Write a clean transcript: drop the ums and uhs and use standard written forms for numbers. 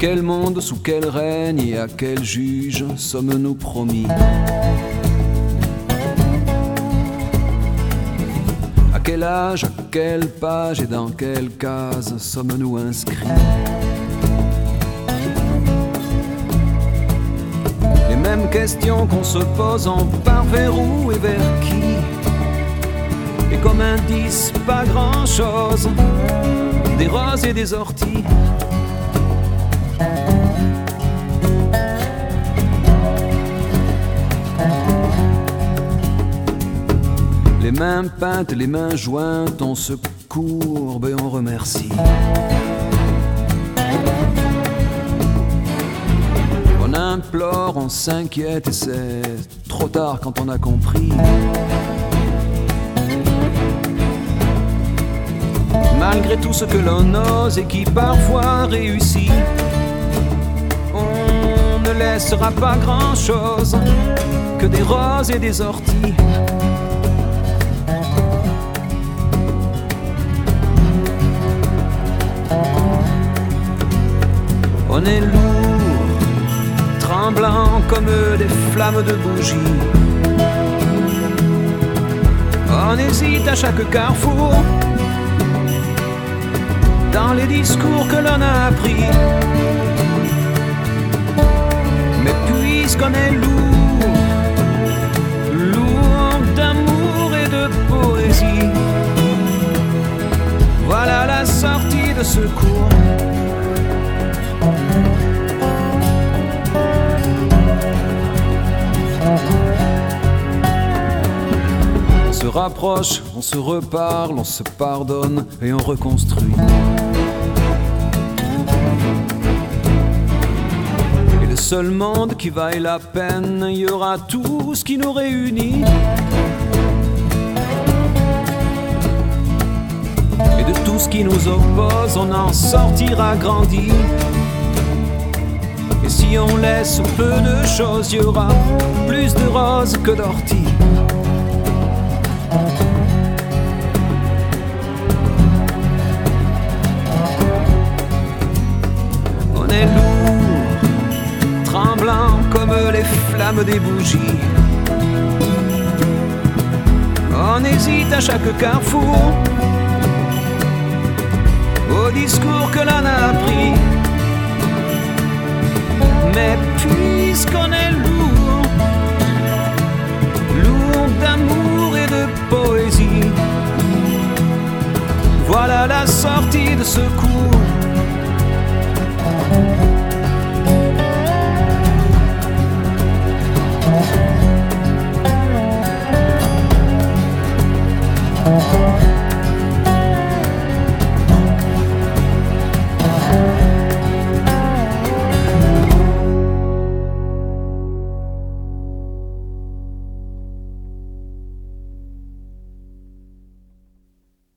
quel monde, sous quel règne et à quel juge sommes-nous promis? À quel âge, à quelle page et dans quelle case sommes-nous inscrits? Les mêmes questions qu'on se pose, on part vers où et vers qui? Et comme indice, pas grand-chose, des roses et des orties. Les mains peintes, les mains jointes, on se courbe et on remercie. On implore, on s'inquiète et c'est trop tard quand on a compris. Malgré tout ce que l'on ose et qui parfois réussit, on ne laissera pas grand-chose que des roses et des orties. On est lourd, tremblant comme des flammes de bougie. On hésite à chaque carrefour, dans les discours que l'on a appris. Mais puisqu'on est lourd, lourd d'amour et de poésie, voilà la sortie de ce cours. On se rapproche, on se reparle, on se pardonne et on reconstruit. Et le seul monde qui vaille la peine, il y aura tout ce qui nous réunit. Et de tout ce qui nous oppose, on en sortira grandi. Et si on laisse peu de choses, il y aura plus de roses que d'orties. On est lourd, tremblant comme les flammes des bougies. On hésite à chaque carrefour, au discours que l'on a appris. Mais puisqu'on est lourd, lourd d'amour et de poésie, voilà la sortie de ce cours.